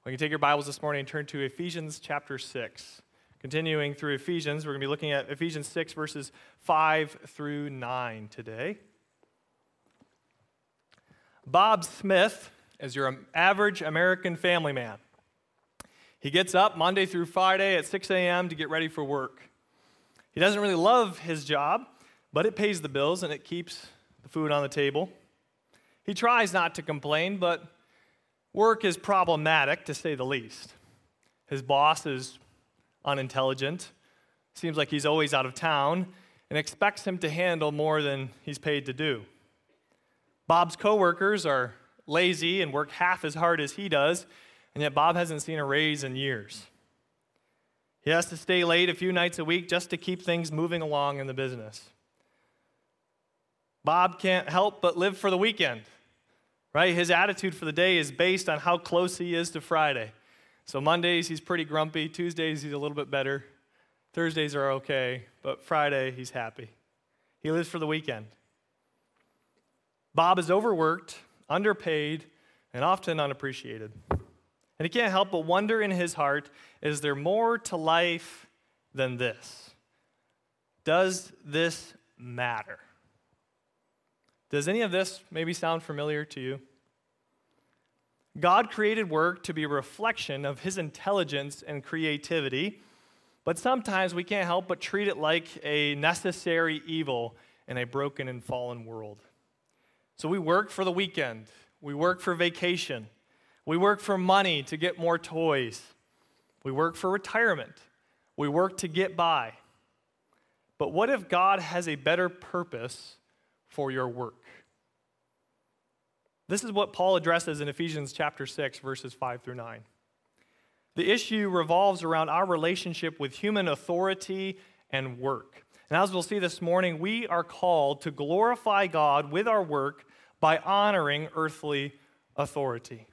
Well, you can take your Bibles this morning and turn to Ephesians chapter 6. Continuing through Ephesians, we're going to be looking at Ephesians 6, verses 5 through 9 today. Bob Smith is your average American family man. He gets up Monday through Friday at 6 a.m. to get ready for work. He doesn't really love his job, but it pays the bills and it keeps the food on the table. He tries not to complain, but work is problematic, to say the least. His boss is unintelligent, seems like he's always out of town, and expects him to handle more than he's paid to do. Bob's coworkers are lazy and work half as hard as he does, and yet Bob hasn't seen a raise in years. He has to stay late a few nights a week just to keep things moving along in the business. Bob can't help but live for the weekend. Right? His attitude for the day is based on how close he is to Friday. So Mondays, he's pretty grumpy. Tuesdays, he's a little bit better. Thursdays are okay. But Friday, he's happy. He lives for the weekend. Bob is overworked, underpaid, and often unappreciated. And he can't help but wonder in his heart, is there more to life than this? Does this matter? Does any of this maybe sound familiar to you? God created work to be a reflection of his intelligence and creativity, but sometimes we can't help but treat it like a necessary evil in a broken and fallen world. So we work for the weekend. We work for vacation. We work for money to get more toys. We work for retirement. We work to get by. But what if God has a better purpose for your work? This is what Paul addresses in Ephesians chapter 6, verses 5 through 9. The issue revolves around our relationship with human authority and work. And as we'll see this morning, we are called to glorify God with our work by honoring earthly authority.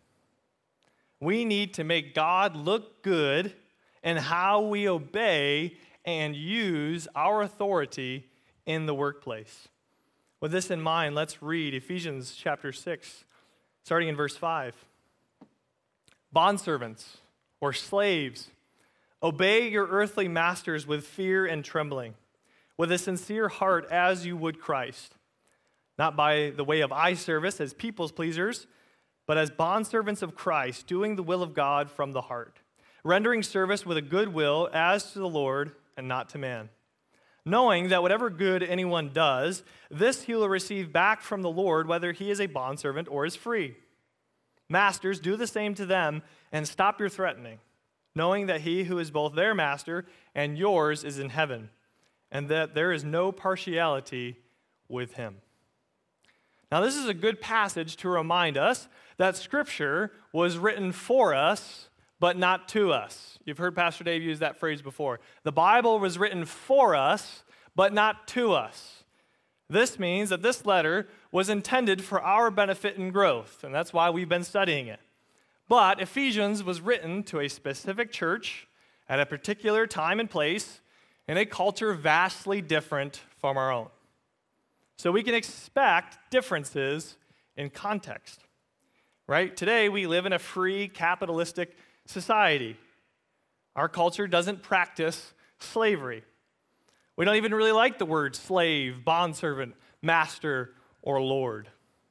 We need to make God look good in how we obey and use our authority in the workplace. With this in mind, let's read Ephesians chapter 6, starting in verse 5. Bondservants, or slaves, obey your earthly masters with fear and trembling, with a sincere heart as you would Christ, not by the way of eye service as people's pleasers, but as bondservants of Christ, doing the will of God from the heart, rendering service with a good will as to the Lord and not to man, knowing that whatever good anyone does, this he will receive back from the Lord, whether he is a bondservant or is free. Masters, do the same to them and stop your threatening, knowing that he who is both their master and yours is in heaven, and that there is no partiality with him. Now, this is a good passage to remind us that Scripture was written for us, but not to us. You've heard Pastor Dave use that phrase before. The Bible was written for us, but not to us. This means that this letter was intended for our benefit and growth, and that's why we've been studying it. But Ephesians was written to a specific church at a particular time and place in a culture vastly different from our own. So we can expect differences in context, right? Today we live in a free capitalistic society. Our culture doesn't practice slavery. We don't even really like the word slave, bondservant, master, or Lord.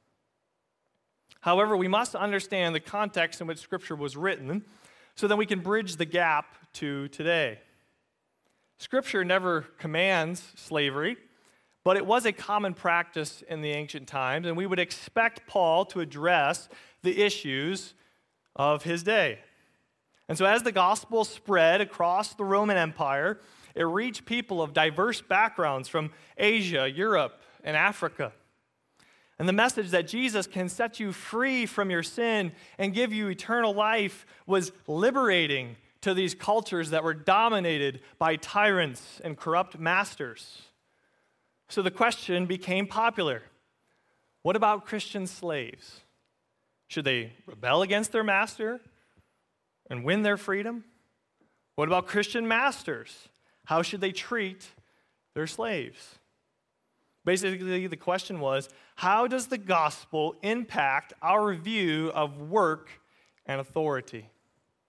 However, we must understand the context in which Scripture was written so that we can bridge the gap to today. Scripture never commands slavery, but it was a common practice in the ancient times, and we would expect Paul to address the issues of his day. And so as the gospel spread across the Roman Empire, it reached people of diverse backgrounds from Asia, Europe, and Africa. And the message that Jesus can set you free from your sin and give you eternal life was liberating to these cultures that were dominated by tyrants and corrupt masters. So the question became popular. What about Christian slaves? Should they rebel against their master and win their freedom? What about Christian masters? How should they treat their slaves? Basically, the question was, how does the gospel impact our view of work and authority?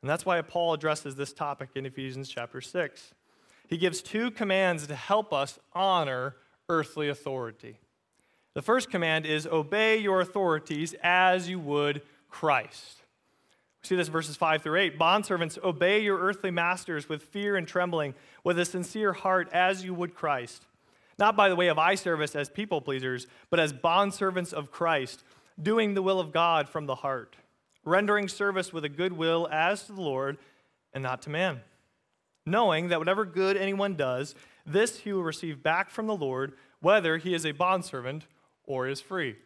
And that's why Paul addresses this topic in Ephesians chapter 6. He gives two commands to help us honor earthly authority. The first command is obey your authorities as you would Christ. We see this in verses 5 through 8. Bondservants, obey your earthly masters with fear and trembling, with a sincere heart as you would Christ. Not by the way of eye service as people pleasers, but as bondservants of Christ, doing the will of God from the heart, rendering service with a good will as to the Lord and not to man, knowing that whatever good anyone does, this he will receive back from the Lord, whether he is a bondservant or is free.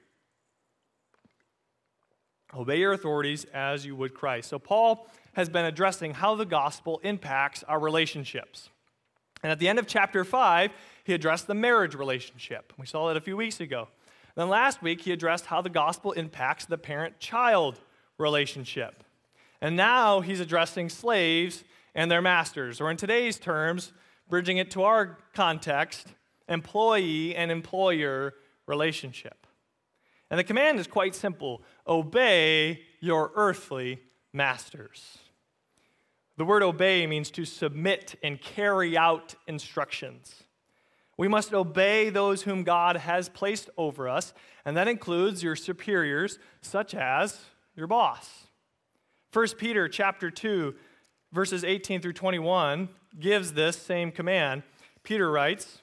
Obey your authorities as you would Christ. So Paul has been addressing how the gospel impacts our relationships. And at the end of chapter 5, he addressed the marriage relationship. We saw that a few weeks ago. Then last week, he addressed how the gospel impacts the parent-child relationship. And now he's addressing slaves and their masters, or in today's terms, bridging it to our context, employee and employer relationship. And the command is quite simple: obey your earthly masters. The word obey means to submit and carry out instructions. We must obey those whom God has placed over us, and that includes your superiors, such as your boss. 1 Peter chapter 2, verses 18 through 21 gives this same command. Peter writes,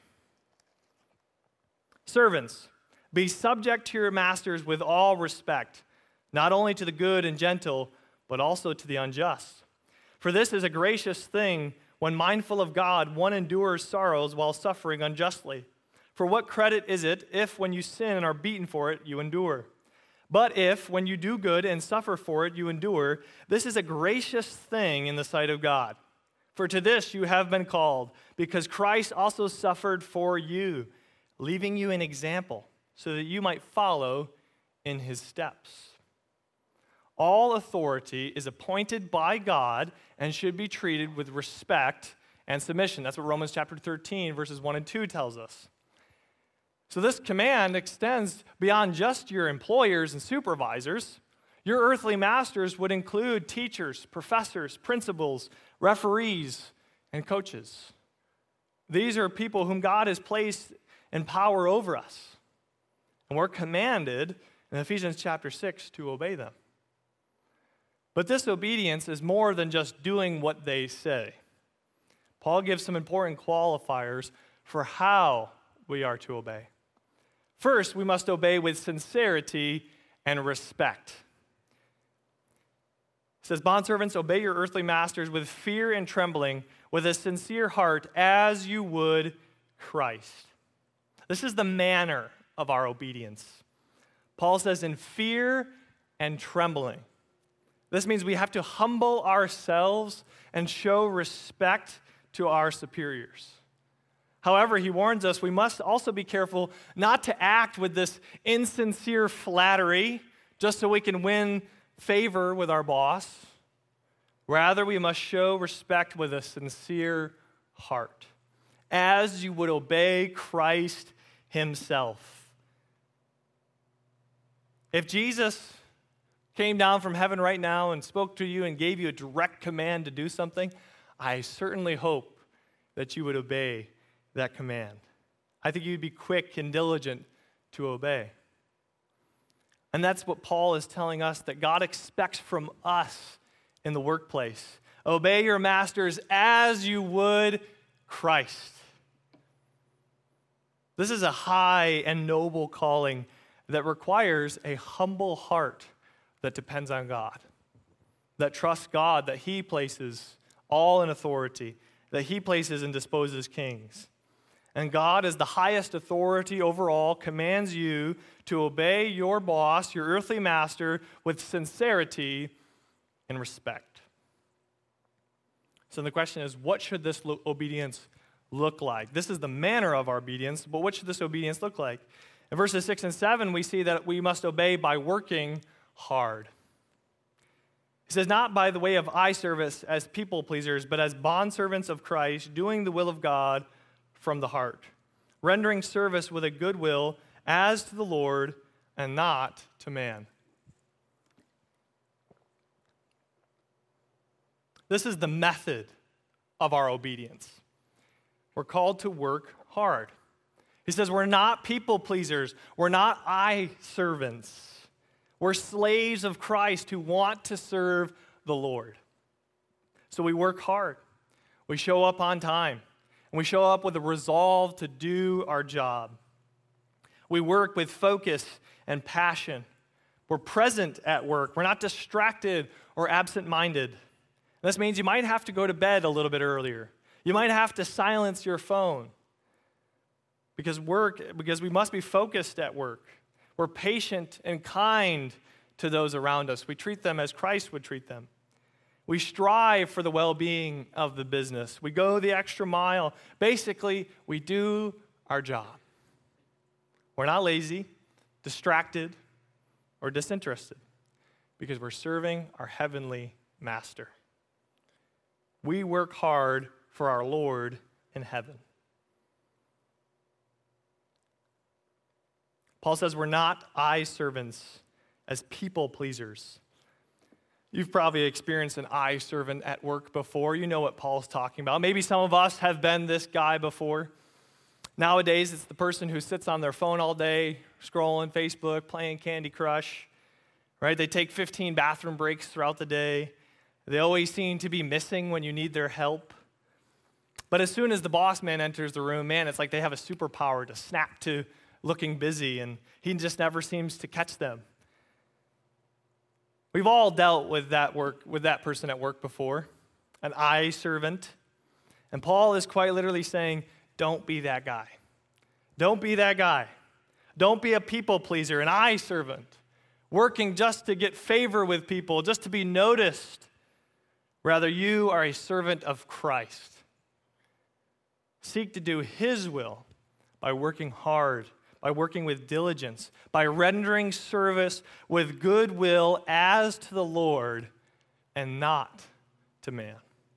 "Servants, be subject to your masters with all respect, not only to the good and gentle, but also to the unjust. For this is a gracious thing when mindful of God, one endures sorrows while suffering unjustly. For what credit is it if when you sin and are beaten for it, you endure? But if when you do good and suffer for it, you endure, this is a gracious thing in the sight of God. For to this you have been called, because Christ also suffered for you, leaving you an example, so that you might follow in his steps. All authority is appointed by God and should be treated with respect and submission." That's what Romans chapter 13, verses 1 and 2 tells us. So this command extends beyond just your employers and supervisors. Your earthly masters would include teachers, professors, principals, referees, and coaches. These are people whom God has placed in power over us. And we're commanded in Ephesians chapter 6 to obey them. But this obedience is more than just doing what they say. Paul gives some important qualifiers for how we are to obey. First, we must obey with sincerity and respect. It says, "Bondservants, obey your earthly masters with fear and trembling, with a sincere heart, as you would Christ." This is the manner of our obedience. Paul says, in fear and trembling. This means we have to humble ourselves and show respect to our superiors. However, he warns us we must also be careful not to act with this insincere flattery just so we can win favor with our boss. Rather, we must show respect with a sincere heart, as you would obey Christ himself. If Jesus came down from heaven right now and spoke to you and gave you a direct command to do something, I certainly hope that you would obey that command. I think you'd be quick and diligent to obey. And that's what Paul is telling us that God expects from us in the workplace. Obey your masters as you would Christ. This is a high and noble calling that requires a humble heart that depends on God, that trusts God, that he places all in authority, that he places and disposes kings. And God, as the highest authority over all, commands you to obey your boss, your earthly master, with sincerity and respect. So the question is, what should this obedience look like? This is the manner of our obedience, but what should this obedience look like? In verses 6 and 7, we see that we must obey by working hard. He says, not by the way of eye service as people pleasers, but as bondservants of Christ, doing the will of God from the heart, rendering service with a good will as to the Lord and not to man. This is the method of our obedience. We're called to work hard. He says we're not people pleasers. We're not eye servants. We're slaves of Christ who want to serve the Lord. So we work hard. We show up on time. And we show up with a resolve to do our job. We work with focus and passion. We're present at work. We're not distracted or absent-minded. This means you might have to go to bed a little bit earlier. You might have to silence your phone because we must be focused at work. We're patient and kind to those around us. We treat them as Christ would treat them. We strive for the well-being of the business. We go the extra mile. Basically, we do our job. We're not lazy, distracted, or disinterested because we're serving our heavenly master. We work hard for our Lord in heaven. Paul says we're not eye servants as people pleasers. You've probably experienced an eye servant at work before. You know what Paul's talking about. Maybe some of us have been this guy before. Nowadays, it's the person who sits on their phone all day, scrolling Facebook, playing Candy Crush, right? They take 15 bathroom breaks throughout the day. They always seem to be missing when you need their help. But as soon as the boss man enters the room, man, it's like they have a superpower to snap to looking busy, and he just never seems to catch them. We've all dealt with that person at work before, an eye servant. And Paul is quite literally saying, don't be that guy. Don't be that guy. Don't be a people pleaser, an eye servant, working just to get favor with people, just to be noticed. Rather, you are a servant of Christ. Seek to do his will by working hard, by working with diligence, by rendering service with goodwill as to the Lord and not to man.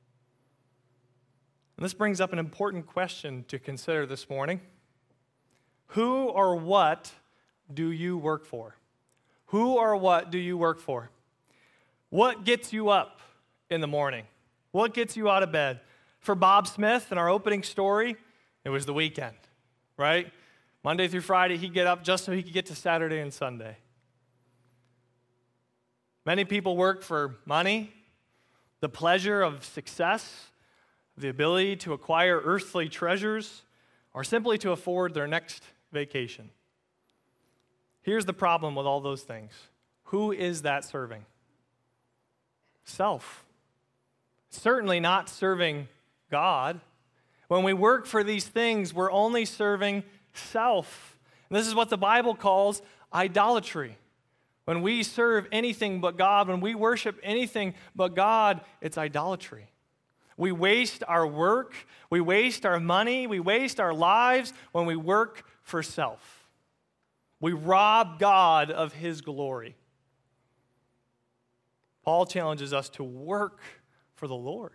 And this brings up an important question to consider this morning. Who or what do you work for? Who or what do you work for? What gets you up in the morning? What gets you out of bed? For Bob Smith in our opening story, it was the weekend, right? Monday through Friday, he'd get up just so he could get to Saturday and Sunday. Many people work for money, the pleasure of success, the ability to acquire earthly treasures, or simply to afford their next vacation. Here's the problem with all those things. Who is that serving? Self. Certainly not serving God. When we work for these things, we're only serving self. And this is what the Bible calls idolatry. When we serve anything but God, when we worship anything but God, it's idolatry. We waste our work, we waste our money, we waste our lives when we work for self. We rob God of his glory. Paul challenges us to work for the Lord.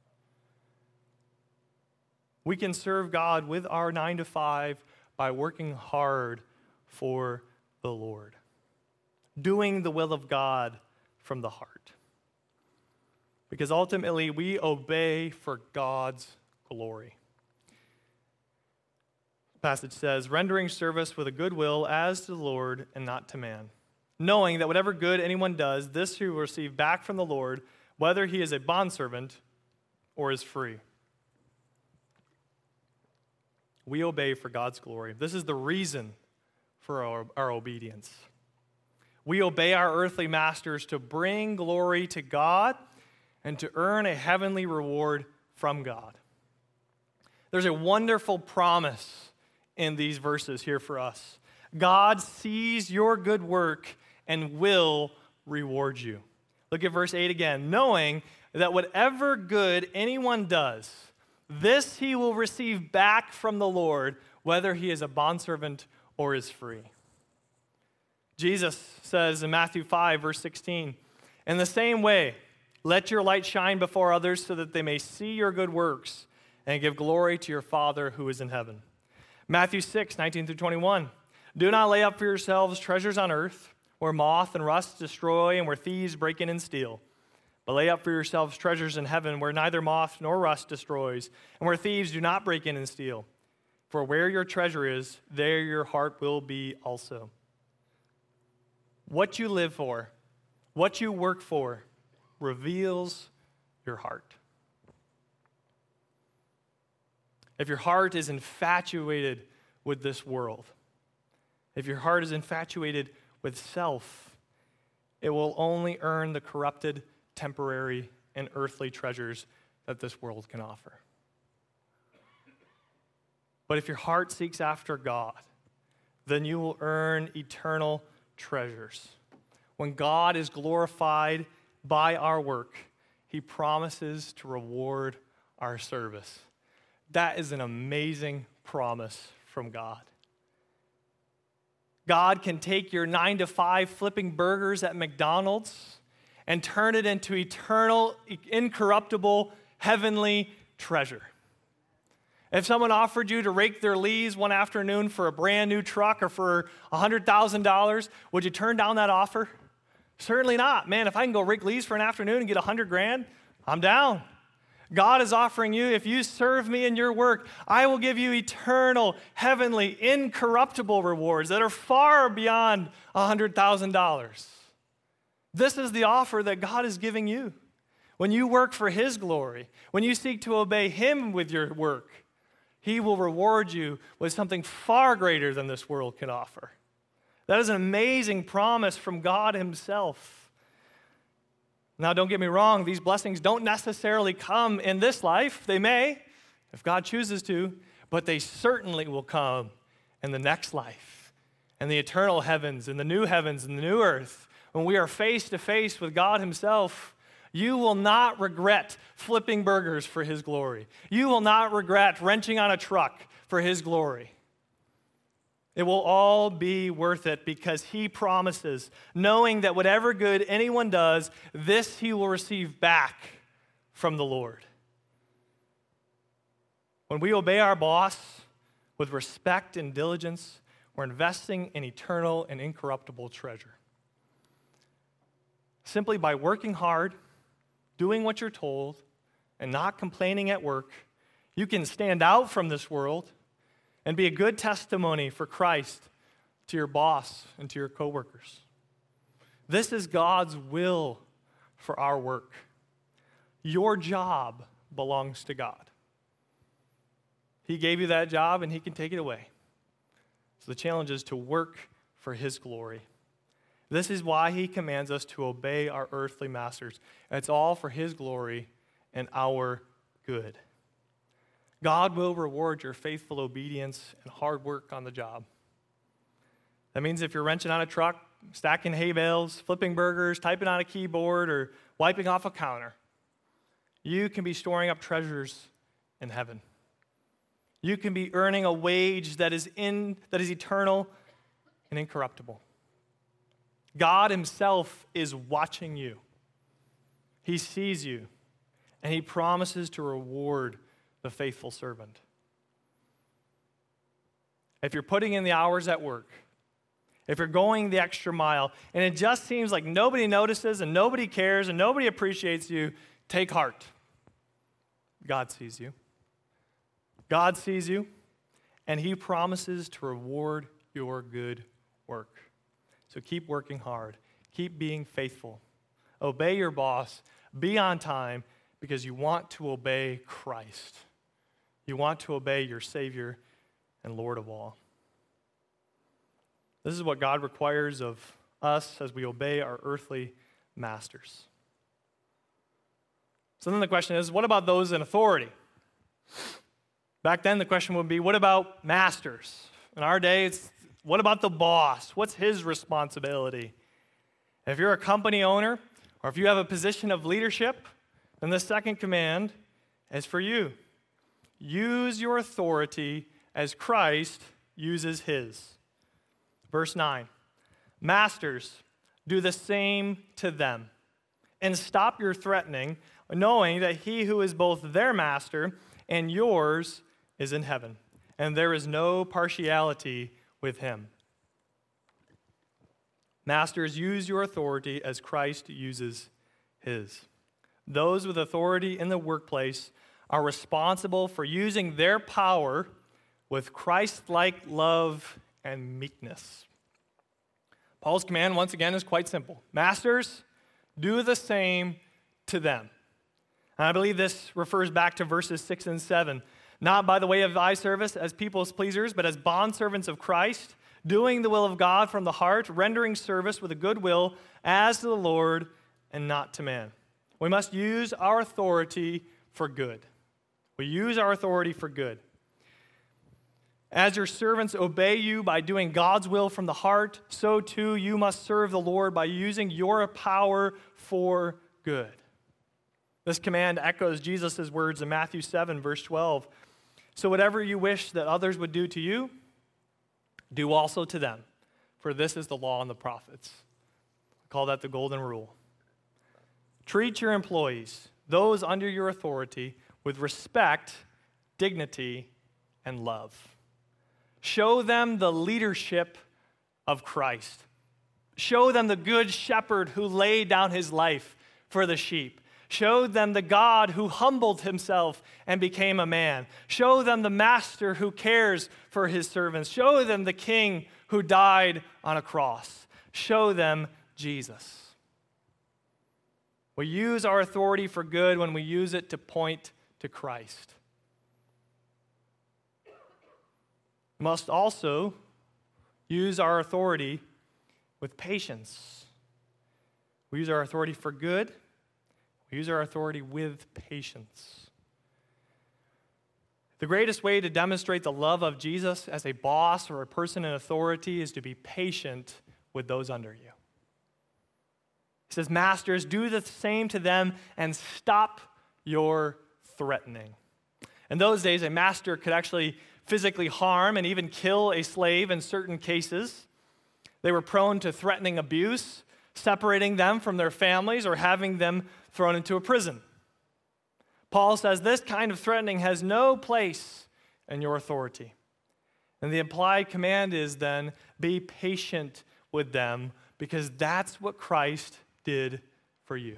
We can serve God with our 9 to 5 by working hard for the Lord, doing the will of God from the heart. Because ultimately, we obey for God's glory. The passage says, rendering service with a good will as to the Lord and not to man, knowing that whatever good anyone does, this he will receive back from the Lord, whether he is a bondservant or is free. We obey for God's glory. This is the reason for our obedience. We obey our earthly masters to bring glory to God and to earn a heavenly reward from God. There's a wonderful promise in these verses here for us. God sees your good work and will reward you. Look at verse 8 again. Knowing that whatever good anyone does, this he will receive back from the Lord, whether he is a bondservant or is free. Jesus says in Matthew 5, verse 16, in the same way, let your light shine before others so that they may see your good works and give glory to your Father who is in heaven. Matthew 6, 19 through 21, do not lay up for yourselves treasures on earth where moth and rust destroy and where thieves break in and steal. But But lay up for yourselves treasures in heaven where neither moth nor rust destroys, and where thieves do not break in and steal. For where your treasure is, there your heart will be also. What you live for, what you work for, reveals your heart. If your heart is infatuated with this world, if your heart is infatuated with self, it will only earn the corrupted, temporary, and earthly treasures that this world can offer. But if your heart seeks after God, then you will earn eternal treasures. When God is glorified by our work, He promises to reward our service. That is an amazing promise from God. God can take your 9-to-5 flipping burgers at McDonald's and turn it into eternal, incorruptible, heavenly treasure. If someone offered you to rake their leaves one afternoon for a brand new truck or for $100,000, would you turn down that offer? Certainly not. Man, if I can go rake leaves for an afternoon and get $100,000, I'm down. God is offering you, if you serve me in your work, I will give you eternal, heavenly, incorruptible rewards that are far beyond $100,000. This is the offer that God is giving you. When you work for His glory, when you seek to obey Him with your work, He will reward you with something far greater than this world can offer. That is an amazing promise from God Himself. Now, don't get me wrong, these blessings don't necessarily come in this life. They may, if God chooses to, but they certainly will come in the next life, and the eternal heavens, and the new earth, when we are face to face with God Himself. You will not regret flipping burgers for His glory. You will not regret wrenching on a truck for His glory. It will all be worth it because He promises, knowing that whatever good anyone does, this he will receive back from the Lord. When we obey our boss with respect and diligence, we're investing in eternal and incorruptible treasure. Simply by working hard, doing what you're told, and not complaining at work, you can stand out from this world and be a good testimony for Christ to your boss and to your coworkers. This is God's will for our work. Your job belongs to God. He gave you that job and He can take it away. So the challenge is to work for His glory. This is why He commands us to obey our earthly masters. And it's all for His glory and our good. God will reward your faithful obedience and hard work on the job. That means if you're wrenching on a truck, stacking hay bales, flipping burgers, typing on a keyboard, or wiping off a counter, you can be storing up treasures in heaven. You can be earning a wage that is eternal and incorruptible. God Himself is watching you. He sees you, and He promises to reward the faithful servant. If you're putting in the hours at work, if you're going the extra mile, and it just seems like nobody notices and nobody cares and nobody appreciates you, take heart. God sees you. God sees you, and He promises to reward your good work. So keep working hard. Keep being faithful. Obey your boss. Be on time because you want to obey Christ. You want to obey your Savior and Lord of all. This is what God requires of us as we obey our earthly masters. So then the question is, what about those in authority? Back then the question would be, what about masters? In our day, it's what about the boss? What's his responsibility? If you're a company owner, or if you have a position of leadership, then the second command is for you. Use your authority as Christ uses His. Verse 9, Masters, do the same to them, and stop your threatening, knowing that He who is both their master and yours is in heaven, and there is no partiality with Him. Masters, use your authority as Christ uses His. those with authority in the workplace are responsible for using their power with Christ-like love and meekness. Paul's command, once again, is quite simple. Masters, do the same to them. And I believe this refers back to verses 6 and 7. Not by the way of eye service as people's pleasers, but as bondservants of Christ, doing the will of God from the heart, rendering service with a good will as to the Lord and not to man. We must use our authority for good. We use our authority for good. As your servants obey you by doing God's will from the heart, so too you must serve the Lord by using your power for good. This command echoes Jesus' words in Matthew 7, verse 12. So whatever you wish that others would do to you, do also to them, for this is the law and the prophets. We call that the golden rule. Treat your employees, those under your authority, with respect, dignity, and love. Show them the leadership of Christ. Show them the good shepherd who laid down his life for the sheep. Show them the God who humbled himself and became a man. Show them the master who cares for his servants. Show them the king who died on a cross. Show them Jesus. We use our authority for good when we use it to point to Christ. We must also use our authority with patience. We use our authority for good. We use our authority with patience. The greatest way to demonstrate the love of Jesus as a boss or a person in authority is to be patient with those under you. He says, Masters, do the same to them and stop your threatening. In those days, a master could actually physically harm and even kill a slave in certain cases. They were prone to threatening abuse, separating them from their families, or having them thrown into a prison. Paul says this kind of threatening has no place in your authority. And the implied command is then, be patient with them, because that's what Christ did for you.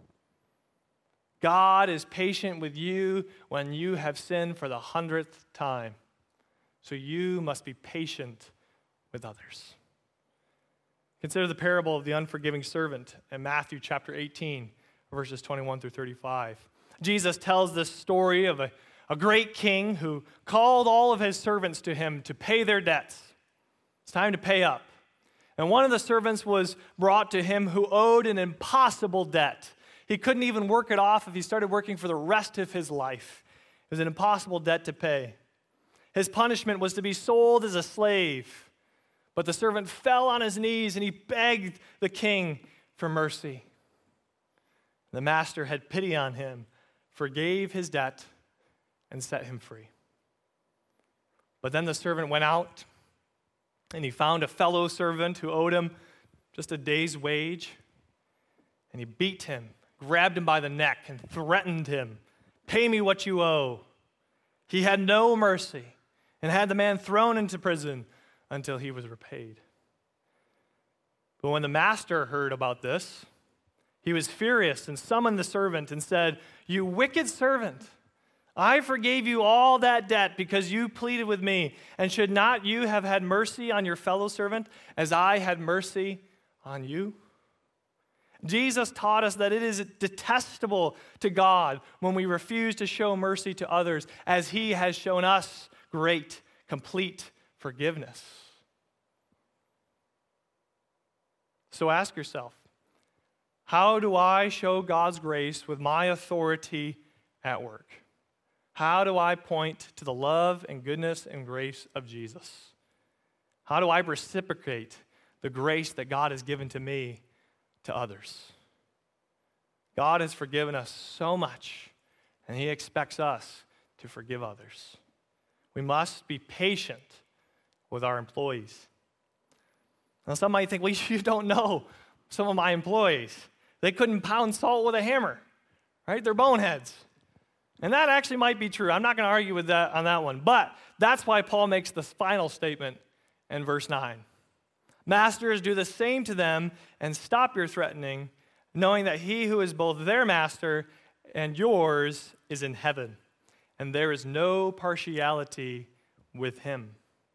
God is patient with you when you have sinned for the 100th time. So you must be patient with others. Consider the parable of the unforgiving servant in Matthew chapter 18, verses 21 through 35. Jesus tells this story of a great king who called all of his servants to him to pay their debts. It's time to pay up. And one of the servants was brought to him who owed an impossible debt. He couldn't even work it off if he started working for the rest of his life. It was an impossible debt to pay. His punishment was to be sold as a slave. But the servant fell on his knees and he begged the king for mercy. The master had pity on him, forgave his debt, and set him free. But then the servant went out and he found a fellow servant who owed him just a day's wage. And he beat him, grabbed him by the neck, and threatened him, "Pay me what you owe." He had no mercy and had the man thrown into prison until he was repaid. But when the master heard about this, he was furious and summoned the servant and said, "You wicked servant, I forgave you all that debt because you pleaded with me. And should not you have had mercy on your fellow servant as I had mercy on you?" Jesus taught us that it is detestable to God when we refuse to show mercy to others as he has shown us great, complete forgiveness. So ask yourself, how do I show God's grace with my authority at work? How do I point to the love and goodness and grace of Jesus? How do I reciprocate the grace that God has given to me to others? God has forgiven us so much, and he expects us to forgive others. We must be patient with our employees. Now, some might think, well, you don't know some of my employees. They couldn't pound salt with a hammer, right? They're boneheads. And that actually might be true. I'm not going to argue with that on that one. But that's why Paul makes the final statement in verse 9. Masters, do the same to them and stop your threatening. knowing that he who is both their master and yours is in heaven, and there is no partiality with him.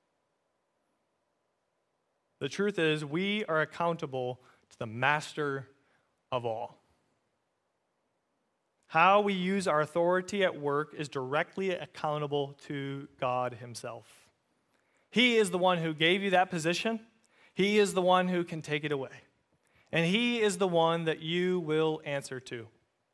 The truth is, we are accountable to the master of all. How we use our authority at work is directly accountable to God himself. He is the one who gave you that position. He is the one who can take it away. And he is the one that you will answer to.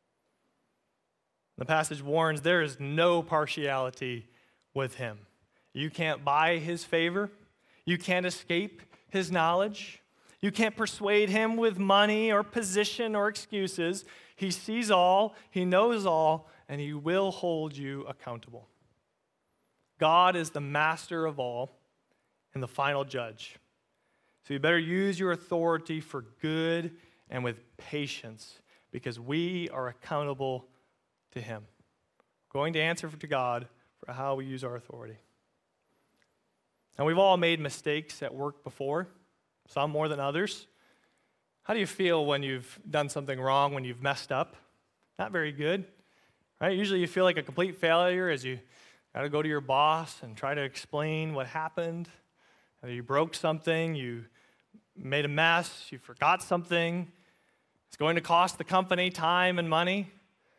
The passage warns there is no partiality with him. You can't buy his favor. You can't escape his knowledge. You can't persuade him with money or position or excuses. He sees all, he knows all, and he will hold you accountable. God is the master of all and the final judge. So you better use your authority for good and with patience, because we are accountable to him. We're going to answer to God for how we use our authority. And we've all made mistakes at work before, some more than others. How do you feel when you've done something wrong, when you've messed up? Not very good, right? Usually you feel like a complete failure as you got to go to your boss and try to explain what happened. You broke something, you made a mess, you forgot something. It's going to cost the company time and money.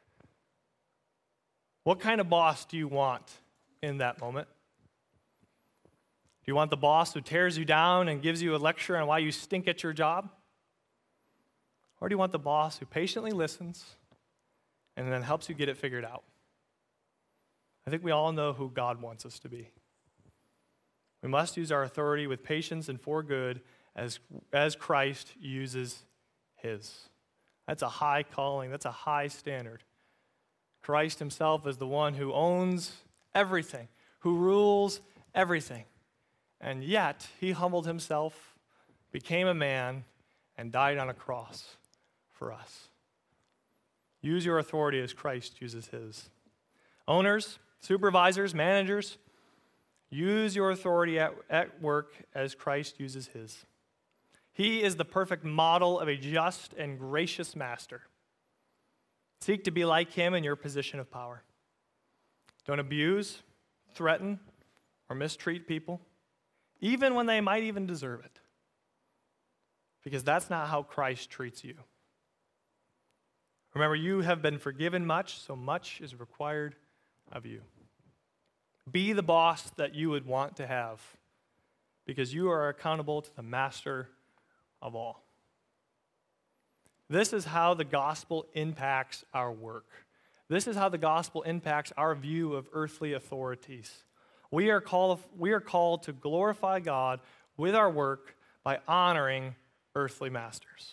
What kind of boss do you want in that moment? Do you want the boss who tears you down and gives you a lecture on why you stink at your job? Or do you want the boss who patiently listens and then helps you get it figured out? I think we all know who God wants us to be. We must use our authority with patience and for good as Christ uses his. That's a high calling. That's a high standard. Christ himself is the one who owns everything, who rules everything. And yet, he humbled himself, became a man, and died on a cross for us. Use your authority as Christ uses his. Owners, supervisors, managers, use your authority at work as Christ uses his. He is the perfect model of a just and gracious master. Seek to be like him in your position of power. Don't abuse, threaten, or mistreat people, even when they might even deserve it. Because that's not how Christ treats you. Remember, you have been forgiven much, so much is required of you. Be the boss that you would want to have, because you are accountable to the master of all. This is how the gospel impacts our work. This is how the gospel impacts our view of earthly authorities. We are called to glorify God with our work by honoring earthly masters.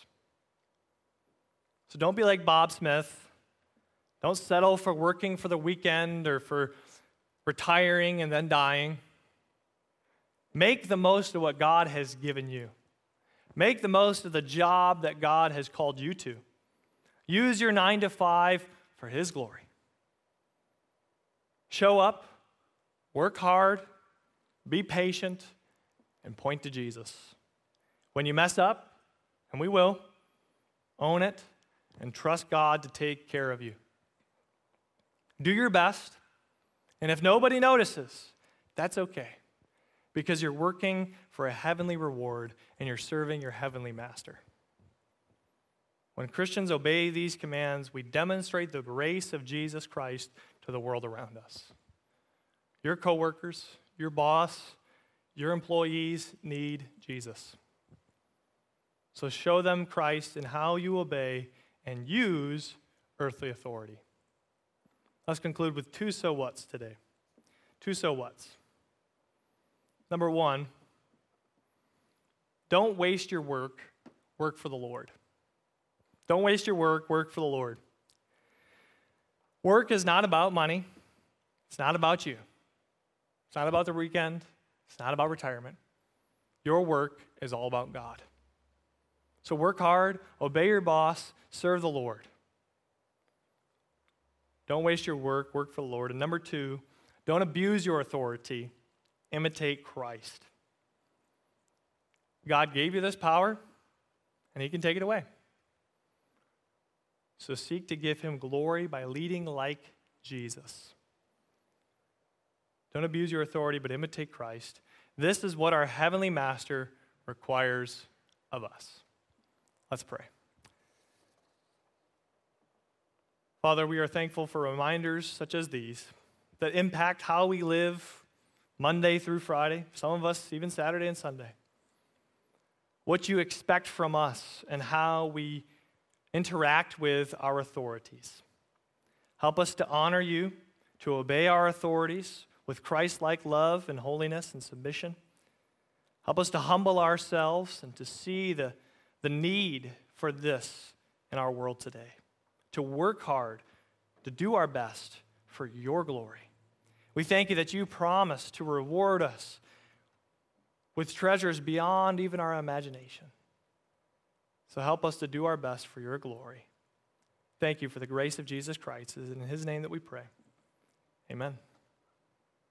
So don't be like Bob Smith. Don't settle for working for the weekend or for retiring and then dying. Make the most of what God has given you. Make the most of the job that God has called you to. Use your 9 to 5 for his glory. Show up, work hard, be patient, and point to Jesus. When you mess up, and we will, own it and trust God to take care of you. Do your best, and if nobody notices, that's okay, because you're working for a heavenly reward and you're serving your heavenly master. When Christians obey these commands, we demonstrate the grace of Jesus Christ to the world around us. Your coworkers, your boss, your employees need Jesus. So show them Christ in how you obey and use earthly authority. Let's conclude with 2 so whats today. 2 so whats. Number 1, don't waste your work for the Lord. Don't waste your work for the Lord. Work is not about money. It's not about you. It's not about the weekend. It's not about retirement. Your work is all about God. So work hard, obey your boss, serve the Lord. Don't waste your work for the Lord. And number 2, don't abuse your authority. Imitate Christ. God gave you this power, and he can take it away. So seek to give him glory by leading like Jesus. Don't abuse your authority, but imitate Christ. This is what our heavenly master requires of us. Let's pray. Father, we are thankful for reminders such as these that impact how we live Monday through Friday, some of us even Saturday and Sunday. What you expect from us and how we interact with our authorities. Help us to honor you, to obey our authorities with Christ-like love and holiness and submission. Help us to humble ourselves and to see the need for this in our world today. To work hard, to do our best for your glory. We thank you that you promise to reward us with treasures beyond even our imagination. So help us to do our best for your glory. Thank you for the grace of Jesus Christ. It is in his name that we pray. Amen.